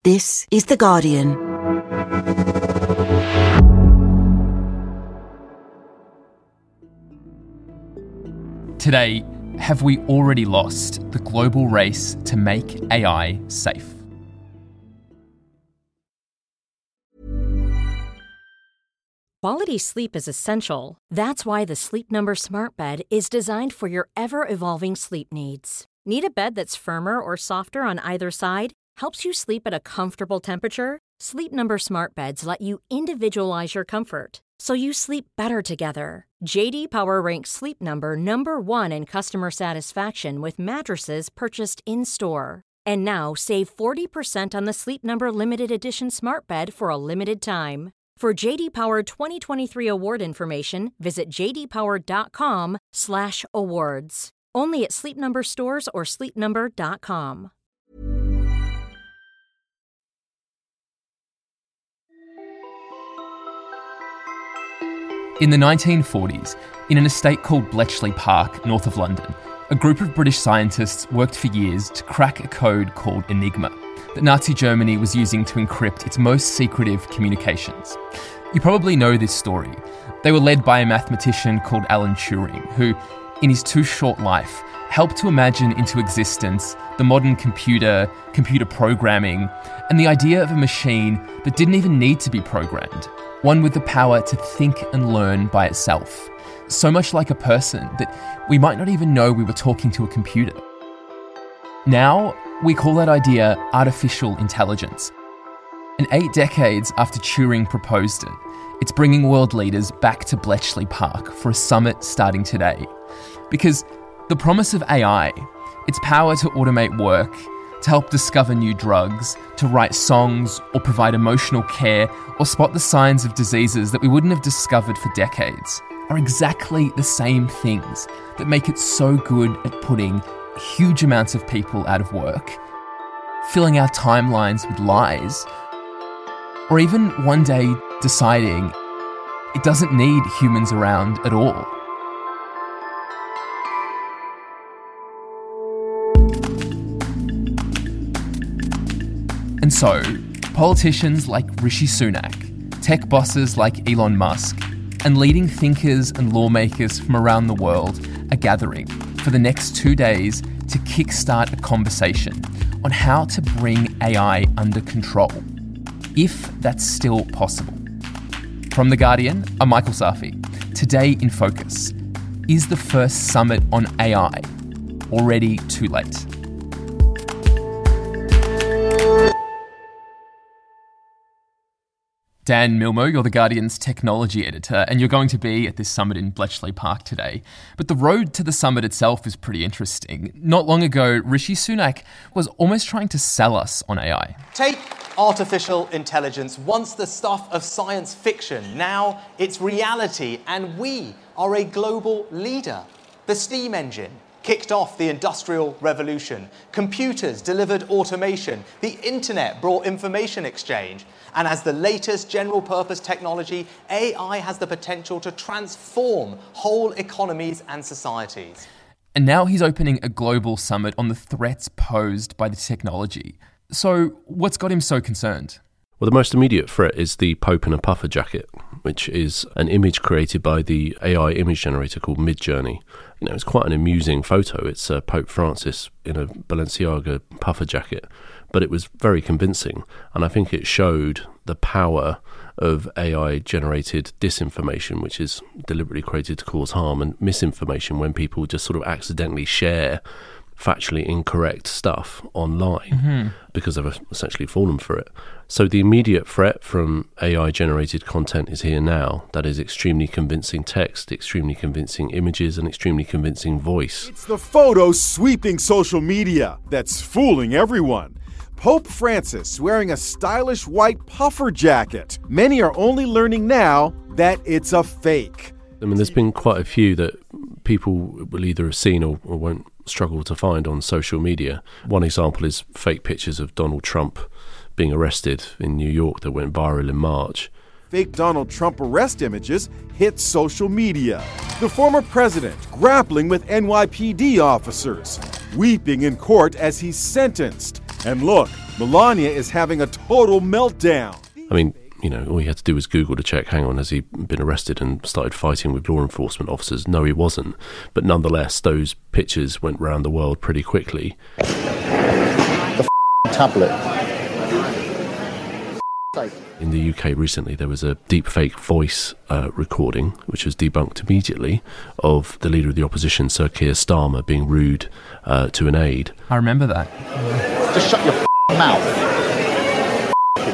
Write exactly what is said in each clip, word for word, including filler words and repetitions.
This is The Guardian. Today, have we already lost the global race to make A I safe? Quality sleep is essential. That's why the Sleep Number Smart Bed is designed for your ever-evolving sleep needs. Need a bed that's firmer or softer on either side? Helps you sleep at a comfortable temperature? Sleep Number Smart Beds let you individualize your comfort, so you sleep better together. J D Power ranks Sleep Number number one in customer satisfaction with mattresses purchased in-store. And now save forty percent on the Sleep Number Limited Edition Smart Bed for a limited time. For J D Power twenty twenty-three award information, visit jdpower.com slash awards. Only at Sleep Number stores or sleep number dot com. In the nineteen forties, in an estate called Bletchley Park, north of London, a group of British scientists worked for years to crack a code called Enigma that Nazi Germany was using to encrypt its most secretive communications. You probably know this story. They were led by a mathematician called Alan Turing, who, in his too short life, helped to imagine into existence the modern computer, computer programming, and the idea of a machine that didn't even need to be programmed, one with the power to think and learn by itself, so much like a person that we might not even know we were talking to a computer. Now, we call that idea artificial intelligence. And eight decades after Turing proposed it, it's bringing world leaders back to Bletchley Park for a summit starting today. Because the promise of A I, its power to automate work, to help discover new drugs, to write songs or provide emotional care or spot the signs of diseases that we wouldn't have discovered for decades, are exactly the same things that make it so good at putting huge amounts of people out of work, filling our timelines with lies, or even one day deciding it doesn't need humans around at all. And so, politicians like Rishi Sunak, tech bosses like Elon Musk, and leading thinkers and lawmakers from around the world are gathering for the next two days to kickstart a conversation on how to bring A I under control, if that's still possible. From The Guardian, I'm Michael Safi. Today in Focus, is the first summit on A I already too late? Dan Milmo, you're The Guardian's technology editor, and you're going to be at this summit in Bletchley Park today. But the road to the summit itself is pretty interesting. Not long ago, Rishi Sunak was almost trying to sell us on A I. Take artificial intelligence, once the stuff of science fiction. Now it's reality, and we are a global leader. The steam engine kicked off the Industrial Revolution. Computers delivered automation. The internet brought information exchange. And as the latest general-purpose technology, A I has the potential to transform whole economies and societies. And now he's opening a global summit on the threats posed by the technology. So what's got him so concerned? Well, the most immediate threat is the Pope in a puffer jacket, which is an image created by the A I image generator called Midjourney. You know, it's quite an amusing photo. It's uh, Pope Francis in a Balenciaga puffer jacket, but it was very convincing, and I think it showed the power of A I-generated disinformation, which is deliberately created to cause harm, and misinformation when people just sort of accidentally share factually incorrect stuff online mm-hmm. because they've essentially fallen for it. So the immediate threat from A I-generated content is here now. That is extremely convincing text, extremely convincing images, and extremely convincing voice. It's the photo sweeping social media that's fooling everyone. Pope Francis wearing a stylish white puffer jacket. Many are only learning now that it's a fake. I mean, there's been quite a few that people will either have seen or, or won't struggle to find on social media. One example is fake pictures of Donald Trump being arrested in New York that went viral in March. Fake Donald Trump arrest images hit social media. The former president grappling with N Y P D officers, weeping in court as he's sentenced. And look, Melania is having a total meltdown. I mean, you know, all he had to do was Google to check, hang on, has he been arrested and started fighting with law enforcement officers? No, he wasn't. But nonetheless, those pictures went round the world pretty quickly. The f***ing tablet. In the U K recently, there was a deepfake voice uh, recording, which was debunked immediately, of the leader of the opposition, Sir Keir Starmer, being rude uh, to an aide. I remember that. Just shut your f***ing mouth.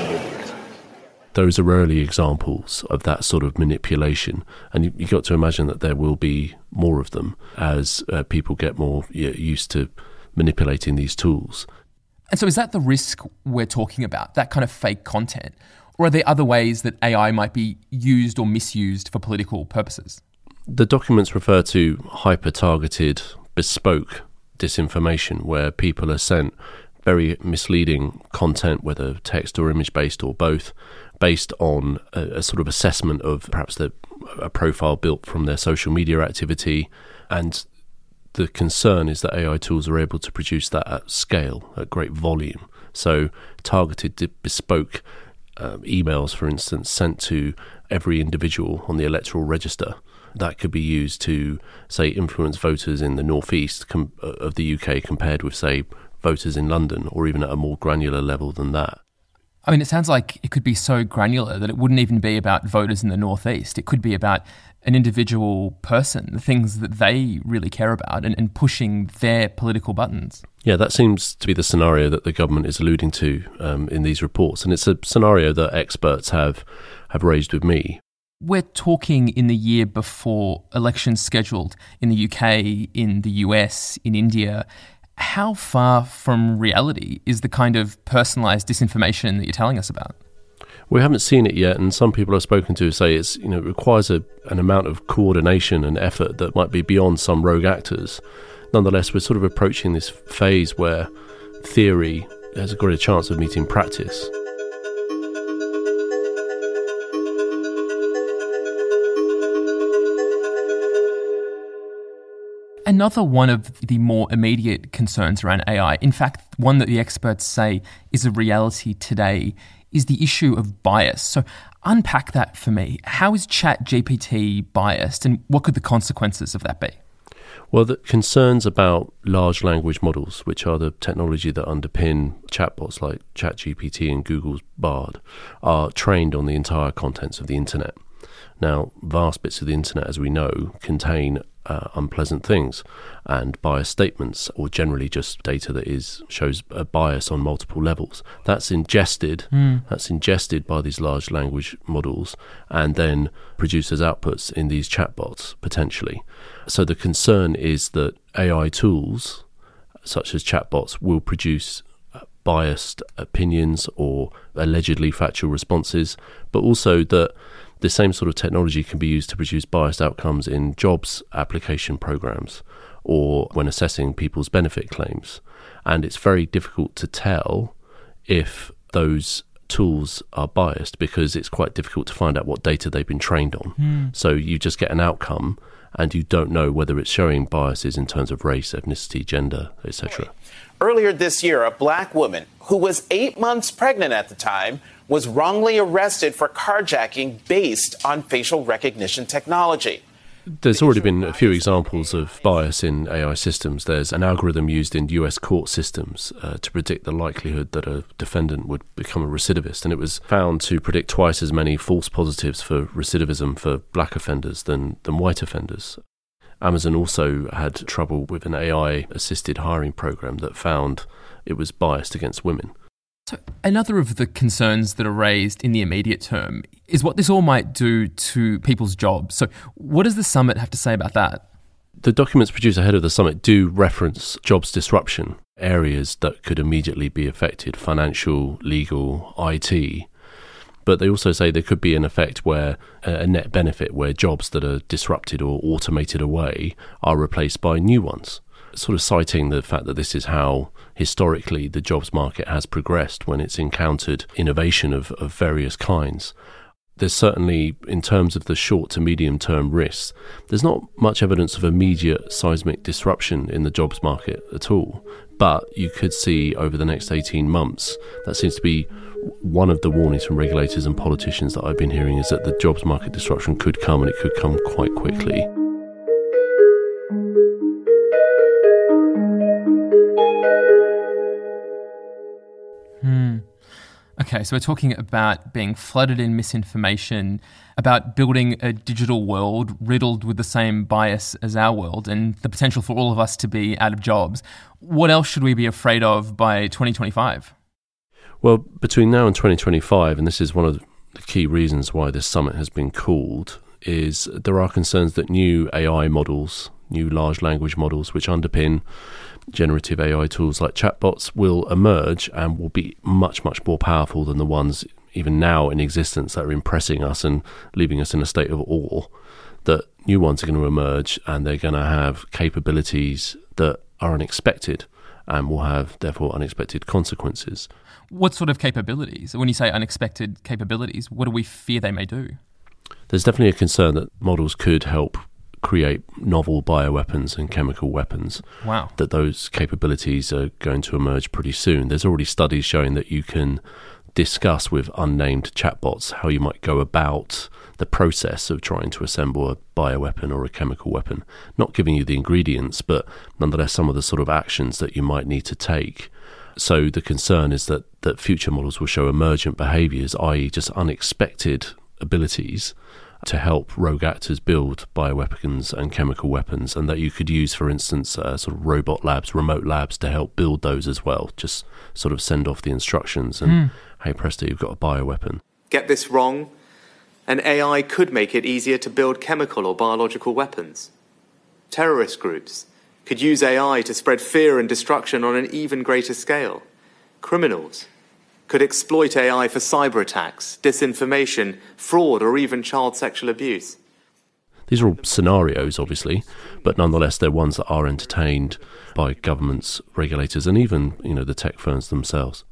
Those are early examples of that sort of manipulation, and you, you got to imagine that there will be more of them as uh, people get more yeah, used to manipulating these tools. And so is that the risk we're talking about, that kind of fake content? Or are there other ways that A I might be used or misused for political purposes? The documents refer to hyper-targeted, bespoke disinformation, where people are sent very misleading content, whether text or image-based or both, based on a, a sort of assessment of perhaps the, a profile built from their social media activity. And the concern is that A I tools are able to produce that at scale, at great volume. So targeted, bespoke uh, emails, for instance, sent to every individual on the electoral register, that could be used to, say, influence voters in the northeast com- of the U K compared with, say, voters in London, or even at a more granular level than that. I mean, it sounds like it could be so granular that it wouldn't even be about voters in the northeast. It could be about an individual person, the things that they really care about, and, and pushing their political buttons. Yeah, that seems to be the scenario that the government is alluding to um, in these reports. And it's a scenario that experts have, have raised with me. We're talking in the year before elections scheduled in the U K, in the U S, in India. How far from reality is the kind of personalised disinformation that you're telling us about? We haven't seen it yet, and some people I've spoken to say it's, you know, it requires a, an amount of coordination and effort that might be beyond some rogue actors. Nonetheless, we're sort of approaching this phase where theory has a greater chance of meeting practice. Another one of the more immediate concerns around A I, in fact, one that the experts say is a reality today, is the issue of bias. So unpack that for me. How is ChatGPT biased, and what could the consequences of that be? Well, the concerns about large language models, which are the technology that underpin chatbots like ChatGPT and Google's Bard, are trained on the entire contents of the internet. Now, vast bits of the internet, as we know, contain uh, unpleasant things and biased statements, or generally just data that is shows a bias on multiple levels. That's ingested. Mm. That's ingested by these large language models, and then produced as outputs in these chatbots potentially. So the concern is that A I tools, such as chatbots, will produce biased opinions or allegedly factual responses, but also that the same sort of technology can be used to produce biased outcomes in jobs application programs or when assessing people's benefit claims. And it's very difficult to tell if those tools are biased because it's quite difficult to find out what data they've been trained on. Mm. So you just get an outcome and you don't know whether it's showing biases in terms of race, ethnicity, gender, et cetera. Earlier this year, a black woman who was eight months pregnant at the time was wrongly arrested for carjacking based on facial recognition technology. There's already been a few examples of bias in A I systems. There's an algorithm used in U S court systems uh, to predict the likelihood that a defendant would become a recidivist, and it was found to predict twice as many false positives for recidivism for black offenders than, than white offenders. Amazon also had trouble with an A I-assisted hiring program that found it was biased against women. So another of the concerns that are raised in the immediate term is what this all might do to people's jobs. So what does the summit have to say about that? The documents produced ahead of the summit do reference jobs disruption, areas that could immediately be affected, financial, legal, I T. But they also say there could be an effect where a net benefit where jobs that are disrupted or automated away are replaced by new ones. Sort of citing the fact that this is how historically the jobs market has progressed when it's encountered innovation of, of various kinds. There's certainly, in terms of the short to medium term risks, there's not much evidence of immediate seismic disruption in the jobs market at all, But you could see over the next eighteen months, that seems to be one of the warnings from regulators and politicians that I've been hearing, is that the jobs market disruption could come, and it could come quite quickly. Hmm. Okay, so we're talking about being flooded in misinformation, about building a digital world riddled with the same bias as our world, and the potential for all of us to be out of jobs. What else should we be afraid of by twenty twenty-five? Well, between now and twenty twenty-five, and this is one of the key reasons why this summit has been called, is there are concerns that new A I models, new large language models, which underpin generative A I tools like chatbots, will emerge and will be much, much more powerful than the ones even now in existence that are impressing us and leaving us in a state of awe. That new ones are going to emerge, and they're going to have capabilities that are unexpected and will have, therefore, unexpected consequences. What sort of capabilities? When you say unexpected capabilities, what do we fear they may do? There's definitely a concern that models could help create novel bioweapons and chemical weapons. Wow. That those capabilities are going to emerge pretty soon. There's already studies showing that you can discuss with unnamed chatbots how you might go about the process of trying to assemble a bioweapon or a chemical weapon, not giving you the ingredients, but nonetheless some of the sort of actions that you might need to take. So the concern is that, that future models will show emergent behaviours, that is just unexpected abilities to help rogue actors build bioweapons and chemical weapons, and that you could use, for instance, uh, sort of robot labs, remote labs to help build those as well. Just sort of send off the instructions and, mm. hey, presto, you've got a bioweapon. Get this wrong, an A I could make it easier to build chemical or biological weapons. Terrorist groups could use A I to spread fear and destruction on an even greater scale. Criminals could exploit A I for cyber attacks, disinformation, fraud, or even child sexual abuse. These are all scenarios, obviously, but nonetheless they're ones that are entertained by governments, regulators, and even, you know, the tech firms themselves.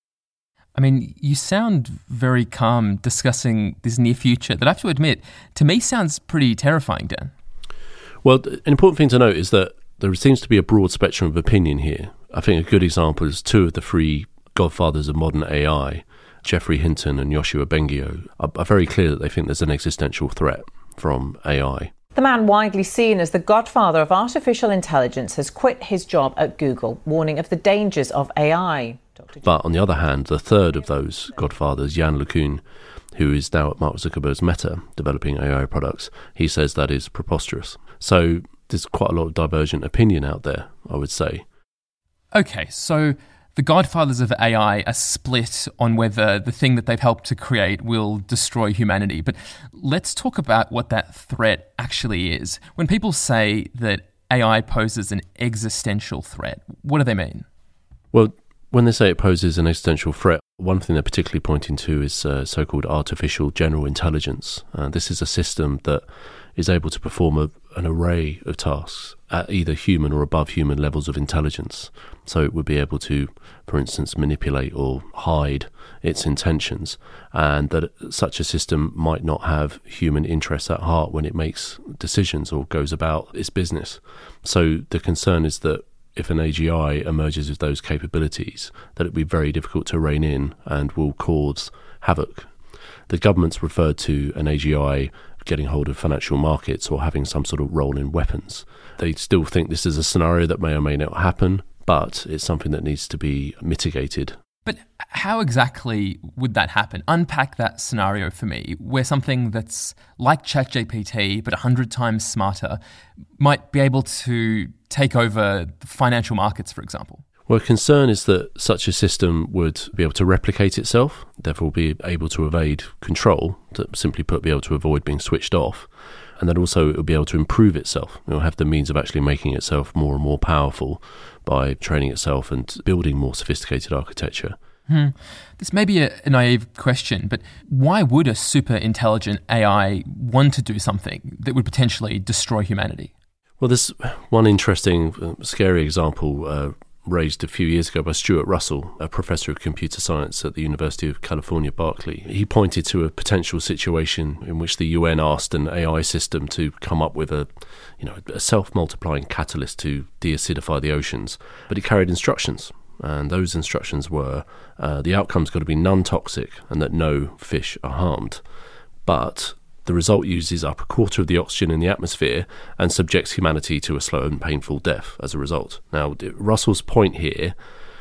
I mean, you sound very calm discussing this near future that I have to admit, to me sounds pretty terrifying, Dan. Well, an important thing to note is that there seems to be a broad spectrum of opinion here. I think a good example is two of the three godfathers of modern A I, Geoffrey Hinton and Yoshua Bengio, are, are very clear that they think there's an existential threat from A I. The man widely seen as the godfather of artificial intelligence has quit his job at Google, warning of the dangers of A I. But on the other hand, the third of those godfathers, Yann LeCun, who is now at Mark Zuckerberg's Meta, developing A I products, he says that is preposterous. So there's quite a lot of divergent opinion out there, I would say. Okay, so the godfathers of A I are split on whether the thing that they've helped to create will destroy humanity. But let's talk about what that threat actually is. When people say that A I poses an existential threat, what do they mean? Well, when they say it poses an existential threat, one thing they're particularly pointing to is uh, so-called artificial general intelligence. Uh, this is a system that is able to perform a, an array of tasks at either human or above human levels of intelligence. So it would be able to, for instance, manipulate or hide its intentions, and that such a system might not have human interests at heart when it makes decisions or goes about its business. So the concern is that if an A G I emerges with those capabilities, that it will be very difficult to rein in and will cause havoc. The government's referred to an A G I getting hold of financial markets or having some sort of role in weapons. They still think this is a scenario that may or may not happen, but it's something that needs to be mitigated. But how exactly would that happen? Unpack that scenario for me, where something that's like ChatGPT but a hundred times smarter might be able to take over financial markets, for example. Well, concern is that such a system would be able to replicate itself, therefore be able to evade control, to simply put, be able to avoid being switched off, and then also it will be able to improve itself. It will have the means of actually making itself more and more powerful by training itself and building more sophisticated architecture. Hmm. This may be a, a naive question, but why would a super intelligent A I want to do something that would potentially destroy humanity? Well, there's one interesting, uh, scary example uh, raised a few years ago by Stuart Russell, a professor of computer science at the University of California, Berkeley. He pointed to a potential situation in which the U N asked an A I system to come up with a, you know, a self-multiplying catalyst to de-acidify the oceans, but it carried instructions. And those instructions were uh, the outcome's got to be non-toxic and that no fish are harmed. But the result uses up a quarter of the oxygen in the atmosphere and subjects humanity to a slow and painful death as a result. Now, Russell's point here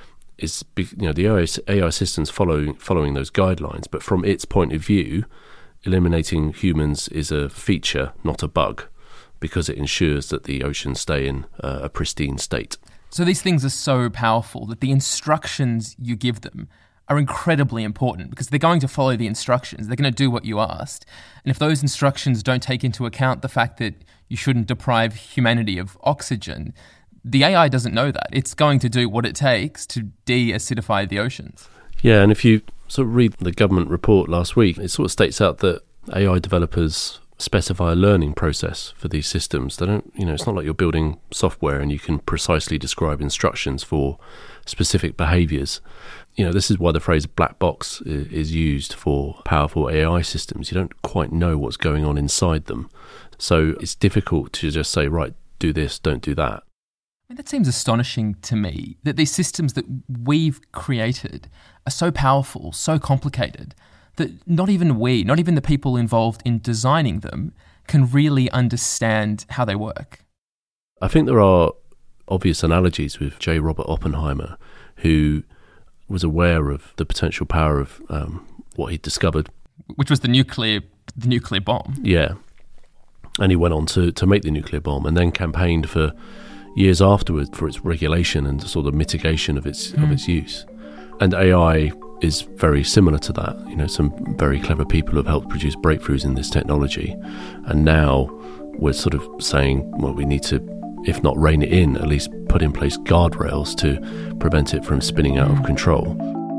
is, you know, the A I system's following, following those guidelines, but from its point of view, eliminating humans is a feature, not a bug, because it ensures that the oceans stay in uh, a pristine state. So these things are so powerful that the instructions you give them are incredibly important because they're going to follow the instructions. They're going to do what you asked. And if those instructions don't take into account the fact that you shouldn't deprive humanity of oxygen, the A I doesn't know that. It's going to do what it takes to de-acidify the oceans. Yeah, and if you sort of read the government report last week, it sort of states out that A I developers specify a learning process for these systems. They don't, you know, it's not like you're building software and you can precisely describe instructions for specific behaviours. You know, this is why the phrase black box is used for powerful A I systems. You don't quite know what's going on inside them. So it's difficult to just say, right, do this, don't do that. I mean, that seems astonishing to me, that these systems that we've created are so powerful, so complicated, that not even we, not even the people involved in designing them, can really understand how they work. I think there are obvious analogies with J. Robert Oppenheimer, who was aware of the potential power of um, what he'd discovered. Which was the nuclear the nuclear bomb. Yeah. And he went on to, to make the nuclear bomb and then campaigned for years afterwards for its regulation and sort of mitigation of its mm. of its use. And A I is very similar to that. You know, some very clever people have helped produce breakthroughs in this technology. And now we're sort of saying, well, we need to, if not rein it in, at least put in place guardrails to prevent it from spinning out of control.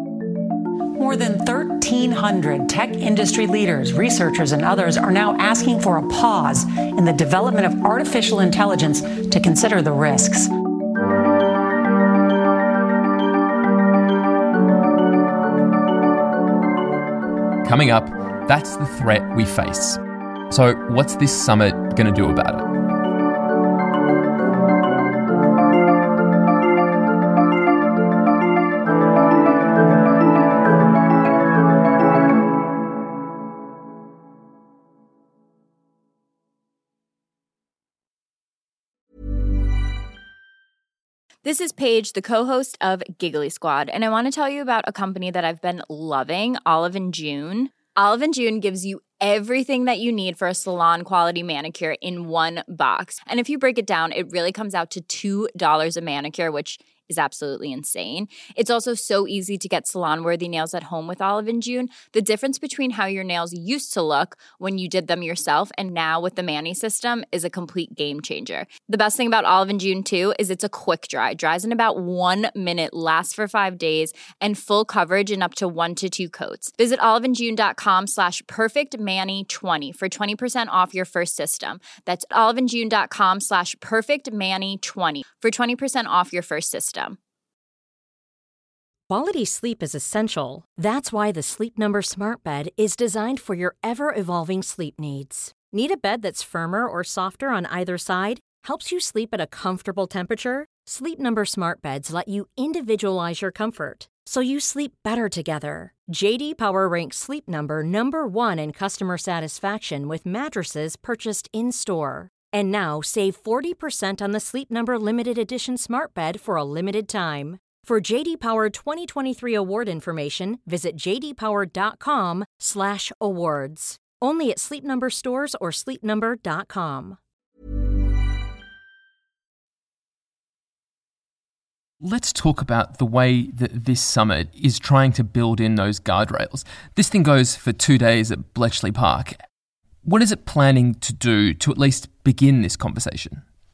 More than thirteen hundred tech industry leaders, researchers, and others are now asking for a pause in the development of artificial intelligence to consider the risks. Coming up, that's the threat we face. So what's this summit going to do about it? This is Paige, the co-host of Giggly Squad, and I want to tell you about a company that I've been loving, Olive and June. Olive and June gives you everything that you need for a salon-quality manicure in one box. And if you break it down, it really comes out to two dollars a manicure, which is absolutely insane. It's also so easy to get salon-worthy nails at home with Olive and June. The difference between how your nails used to look when you did them yourself and now with the Mani system is a complete game changer. The best thing about Olive and June, too, is it's a quick dry. Dries in about one minute, lasts for five days, and full coverage in up to one to two coats. Visit oliveandjune.com slash perfectmani20 for twenty percent off your first system. That's oliveandjune.com slash perfectmani20 for twenty percent off your first system. Quality sleep is essential. That's why the Sleep Number Smart Bed is designed for your ever-evolving sleep needs. Need a bed that's firmer or softer on either side? Helps you sleep at a comfortable temperature? Sleep Number Smart Beds let you individualize your comfort, so you sleep better together. J D Power ranks Sleep Number number one in customer satisfaction with mattresses purchased in-store. And now save forty percent on the Sleep Number Limited Edition Smart Bed for a limited time. For J D Power twenty twenty-three award information, visit jdpower.com slash awards. Only at Sleep Number stores or sleep number dot com. Let's talk about the way that this summit is trying to build in those guardrails. This thing goes for two days at Bletchley Park. What is it planning to do to at least begin this conversation?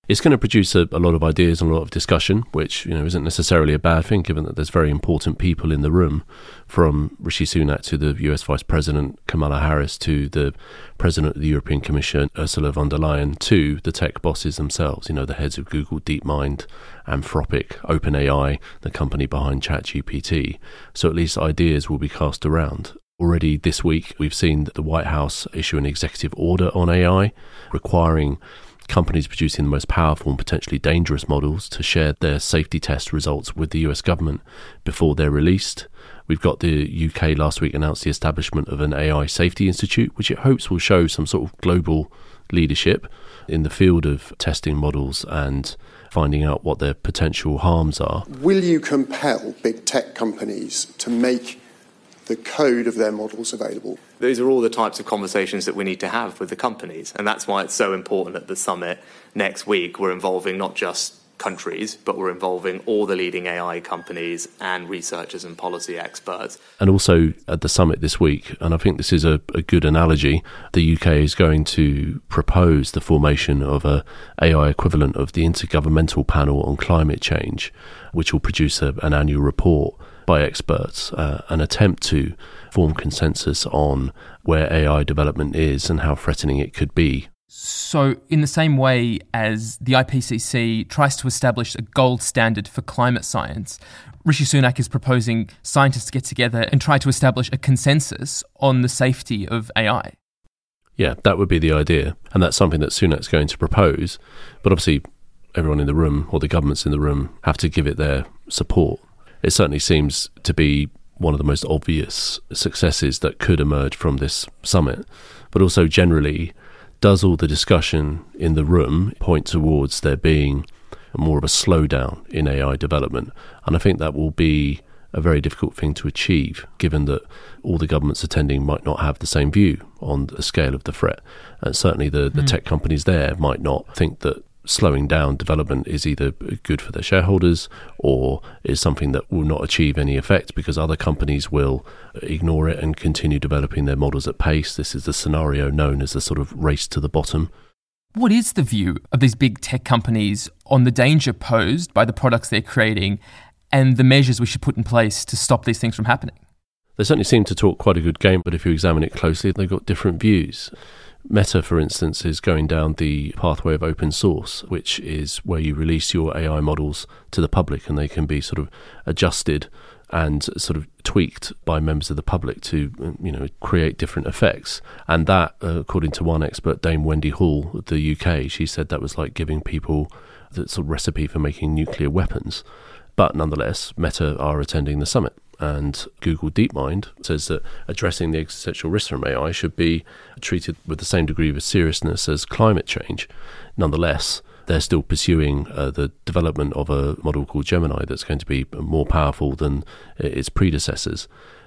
It's going to produce a, a lot of ideas and a lot of discussion, which, you know, isn't necessarily a bad thing, given that there's very important people in the room, from Rishi Sunak to the U S Vice President Kamala Harris to the President of the European Commission Ursula von der Leyen to the tech bosses themselves. You know, the heads of Google, DeepMind, Anthropic, OpenAI, the company behind ChatGPT. So at least ideas will be cast around. Already this week, we've seen the White House issue an executive order on A I, requiring companies producing the most powerful and potentially dangerous models to share their safety test results with the U S government before they're released. We've got the U K last week announced the establishment of an A I safety institute, which it hopes will show some sort of global leadership in the field of testing models and finding out what their potential harms are. Will you compel big tech companies to make the code of their models available? Those are all the types of conversations that we need to have with the companies, and that's why it's so important at the summit next week. We're involving not just countries, but we're involving all the leading A I companies and researchers and policy experts. And also at the summit this week, and I think this is a, a good analogy, the U K is going to propose the formation of a A I equivalent of the Intergovernmental Panel on Climate Change, which will produce a, an annual report by experts, uh, an attempt to form consensus on where A I development is and how threatening it could be. So in the same way as the I P C C tries to establish a gold standard for climate science, Rishi Sunak is proposing scientists get together and try to establish a consensus on the safety of A I. Yeah, that would be the idea. And that's something that Sunak's going to propose. But obviously, everyone in the room, or the governments in the room, have to give it their support. It certainly seems to be one of the most obvious successes that could emerge from this summit. But also generally, does all the discussion in the room point towards there being more of a slowdown in A I development? And I think that will be a very difficult thing to achieve, given that all the governments attending might not have the same view on the scale of the threat. And certainly the, the mm. tech companies there might not think that slowing down development is either good for their shareholders or is something that will not achieve any effect because other companies will ignore it and continue developing their models at pace. This is the scenario known as the sort of race to the bottom. What is the view of these big tech companies on the danger posed by the products they're creating and the measures we should put in place to stop these things from happening? They certainly seem to talk quite a good game, but if you examine it closely, they've got different views. Meta, for instance, is going down the pathway of open source, which is where you release your A I models to the public and they can be sort of adjusted and sort of tweaked by members of the public to, you know, create different effects. And that, uh, according to one expert, Dame Wendy Hall of the U K, she said that was like giving people the sort of recipe for making nuclear weapons. But nonetheless, Meta are attending the summit. And Google DeepMind says that addressing the existential risks from A I should be treated with the same degree of seriousness as climate change. Nonetheless, they're still pursuing uh, the development of a model called Gemini that's going to be more powerful than its predecessors.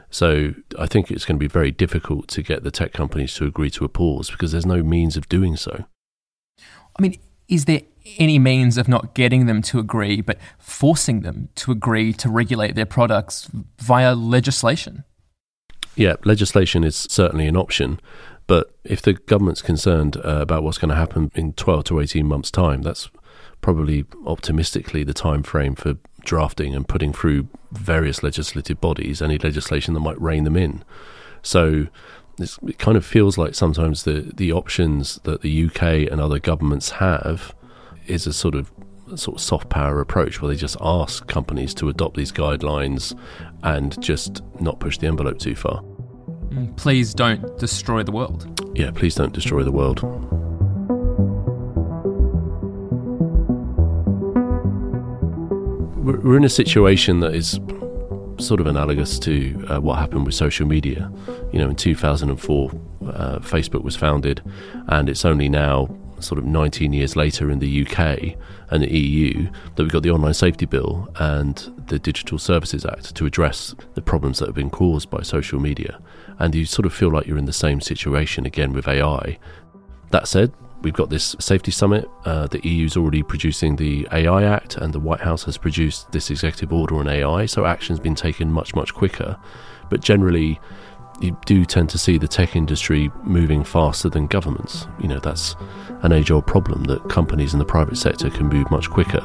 So I think it's going to be very difficult to get the tech companies to agree to a pause because there's no means of doing so. I mean, is there any means of not getting them to agree, but forcing them to agree to regulate their products via legislation? Yeah, legislation is certainly an option. But if the government's concerned uh, about what's going to happen in twelve to eighteen months' time, that's probably optimistically the time frame for drafting and putting through various legislative bodies any legislation that might rein them in. So it's, it kind of feels like sometimes the, the options that the U K and other governments have is a sort of a sort of soft power approach where they just ask companies to adopt these guidelines and just not push the envelope too far. Please don't destroy the world. Yeah, please don't destroy the world. We're in a situation that is sort of analogous to uh, what happened with social media. You know, in two thousand four, uh, Facebook was founded, and it's only now, sort of nineteen years later in the U K and the E U, that we've got the Online Safety Bill and the Digital Services Act to address the problems that have been caused by social media. And you sort of feel like you're in the same situation again with A I. That said, we've got this safety summit. Uh, the E U's already producing the A I Act, and the White House has produced this executive order on A I, so action's been taken much, much quicker. But generally, you do tend to see the tech industry moving faster than governments. You know, that's an age-old problem, that companies in the private sector can move much quicker.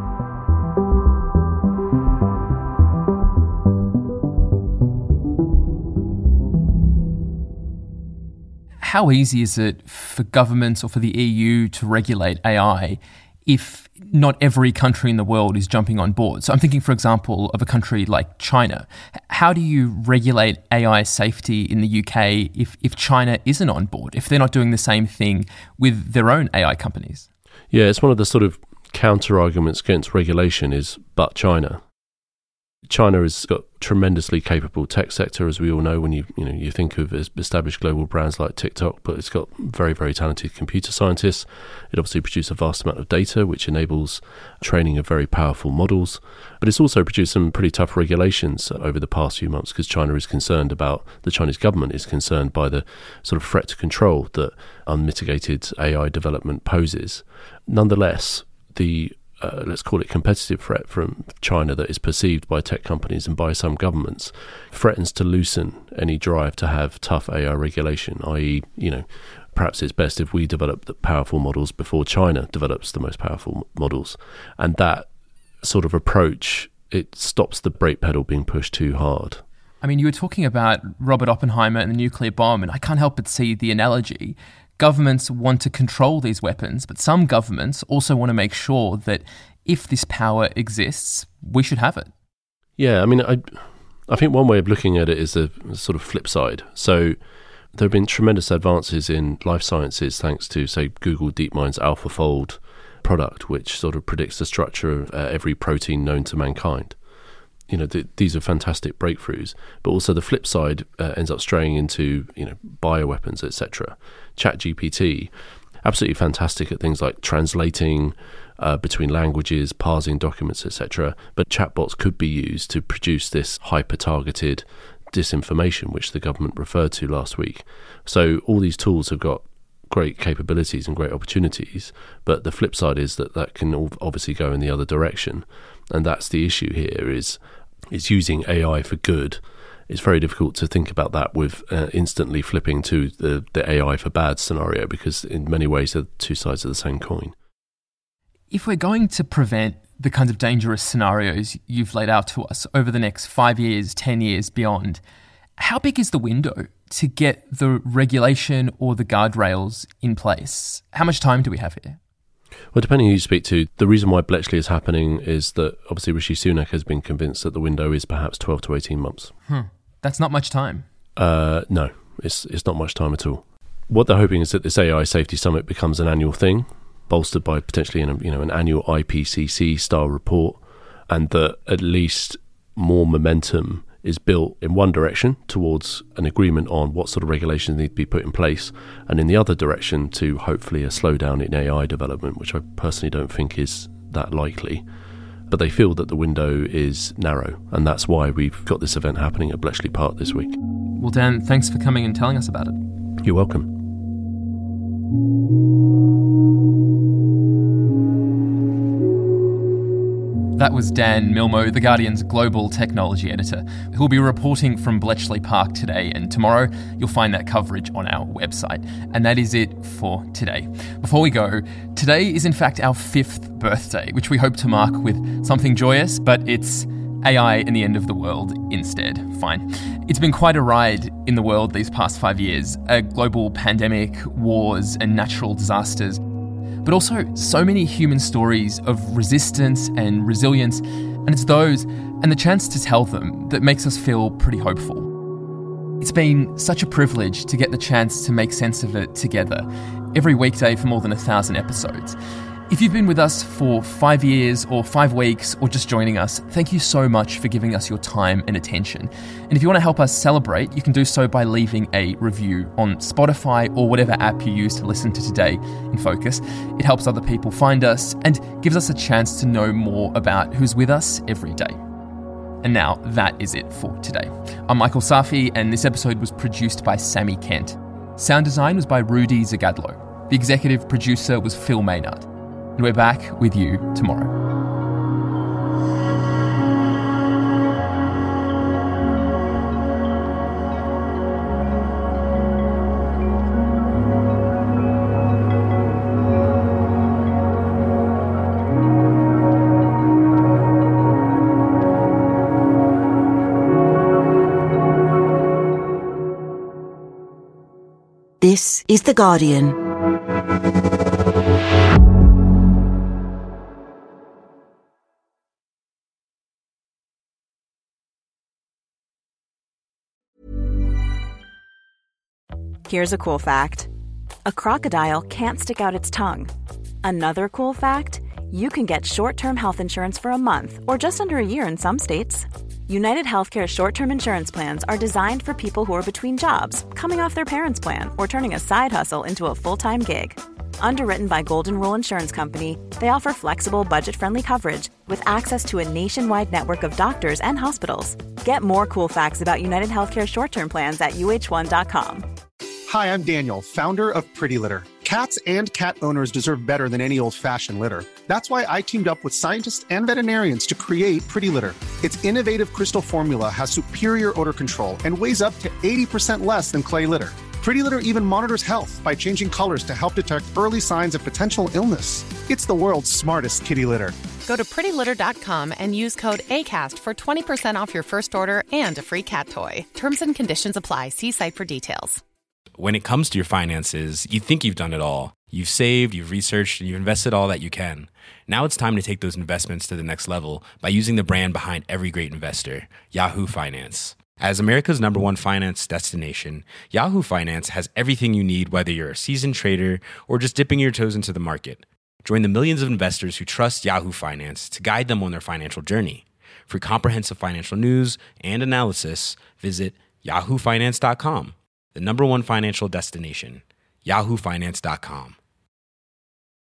How easy is it for governments or for the E U to regulate A I if not every country in the world is jumping on board? So I'm thinking, for example, of a country like China. How do you regulate A I safety in the U K if, if China isn't on board, if they're not doing the same thing with their own A I companies? Yeah, it's one of the sort of counter-arguments against regulation is, but China. China has got tremendously capable tech sector, as we all know, when you you know you think of established global brands like TikTok, but it's got very, very talented computer scientists. It obviously produces a vast amount of data, which enables training of very powerful models. But it's also produced some pretty tough regulations over the past few months, because China is concerned about, the Chinese government is concerned by the sort of threat to control that unmitigated A I development poses. Nonetheless, the Uh, let's call it competitive threat from China that is perceived by tech companies and by some governments threatens to loosen any drive to have tough A I regulation, that is, you know, perhaps it's best if we develop the powerful models before China develops the most powerful models. And that sort of approach, it stops the brake pedal being pushed too hard. I mean, you were talking about Robert Oppenheimer and the nuclear bomb, and I can't help but see the analogy. Governments want to control these weapons, but some governments also want to make sure that if this power exists, we should have it. Yeah, I mean, I I think one way of looking at it is a, a sort of flip side. So there have been tremendous advances in life sciences thanks to, say, Google DeepMind's AlphaFold product, which sort of predicts the structure of uh, every protein known to mankind. You know, th- these are fantastic breakthroughs, but also the flip side uh, ends up straying into, you know, bioweapons, et cetera. ChatGPT, absolutely fantastic at things like translating uh, between languages, parsing documents, et cetera. But chatbots could be used to produce this hyper-targeted disinformation, which the government referred to last week. So all these tools have got great capabilities and great opportunities, but the flip side is that that can obviously go in the other direction. And that's the issue here, is is using A I for good. It's very difficult to think about that with uh, instantly flipping to the, the A I for bad scenario, because in many ways they're two sides of the same coin. If we're going to prevent the kinds of dangerous scenarios you've laid out to us over the next five years, ten years, beyond, how big is the window to get the regulation or the guardrails in place? How much time do we have here? Well, depending who you speak to, the reason why Bletchley is happening is that obviously Rishi Sunak has been convinced that the window is perhaps twelve to eighteen months. Hmm. That's not much time. Uh, no, it's it's not much time at all. What they're hoping is that this A I Safety Summit becomes an annual thing, bolstered by potentially an, you know, an annual I P C C-style report, and that at least more momentum is built in one direction towards an agreement on what sort of regulations need to be put in place, and in the other direction to hopefully a slowdown in A I development, which I personally don't think is that likely. But they feel that the window is narrow, and that's why we've got this event happening at Bletchley Park this week. Well, Dan, thanks for coming and telling us about it. You're welcome. That was Dan Milmo, The Guardian's global technology editor, who'll be reporting from Bletchley Park today, and tomorrow you'll find that coverage on our website. And that is it for today. Before we go, today is in fact our fifth birthday, which we hope to mark with something joyous, but it's A I and the end of the world instead. Fine. It's been quite a ride in the world these past five years. A global pandemic, wars, and natural disasters, but also so many human stories of resistance and resilience, and it's those and the chance to tell them that makes us feel pretty hopeful. It's been such a privilege to get the chance to make sense of it together every weekday for more than a thousand episodes. If you've been with us for five years or five weeks or just joining us, thank you so much for giving us your time and attention. And if you want to help us celebrate, you can do so by leaving a review on Spotify or whatever app you use to listen to Today in Focus. It helps other people find us and gives us a chance to know more about who's with us every day. And now that is it for today. I'm Michael Safi, and this episode was produced by Sammy Kent. Sound design was by Rudy Zagadlo. The executive producer was Phil Maynard. And we're back with you tomorrow. This is The Guardian. Here's a cool fact. A crocodile can't stick out its tongue. Another cool fact, you can get short-term health insurance for a month or just under a year in some states. United Healthcare short-term insurance plans are designed for people who are between jobs, coming off their parents' plan, or turning a side hustle into a full-time gig. Underwritten by Golden Rule Insurance Company, they offer flexible, budget-friendly coverage with access to a nationwide network of doctors and hospitals. Get more cool facts about United Healthcare short-term plans at U H one dot com. Hi, I'm Daniel, founder of Pretty Litter. Cats and cat owners deserve better than any old-fashioned litter. That's why I teamed up with scientists and veterinarians to create Pretty Litter. Its innovative crystal formula has superior odor control and weighs up to eighty percent less than clay litter. Pretty Litter even monitors health by changing colors to help detect early signs of potential illness. It's the world's smartest kitty litter. Go to pretty litter dot com and use code ACAST for twenty percent off your first order and a free cat toy. Terms and conditions apply. See site for details. When it comes to your finances, you think you've done it all. You've saved, you've researched, and you've invested all that you can. Now it's time to take those investments to the next level by using the brand behind every great investor, Yahoo Finance. As America's number one finance destination, Yahoo Finance has everything you need, whether you're a seasoned trader or just dipping your toes into the market. Join the millions of investors who trust Yahoo Finance to guide them on their financial journey. For comprehensive financial news and analysis, visit yahoo finance dot com. The number one financial destination, yahoo finance dot com.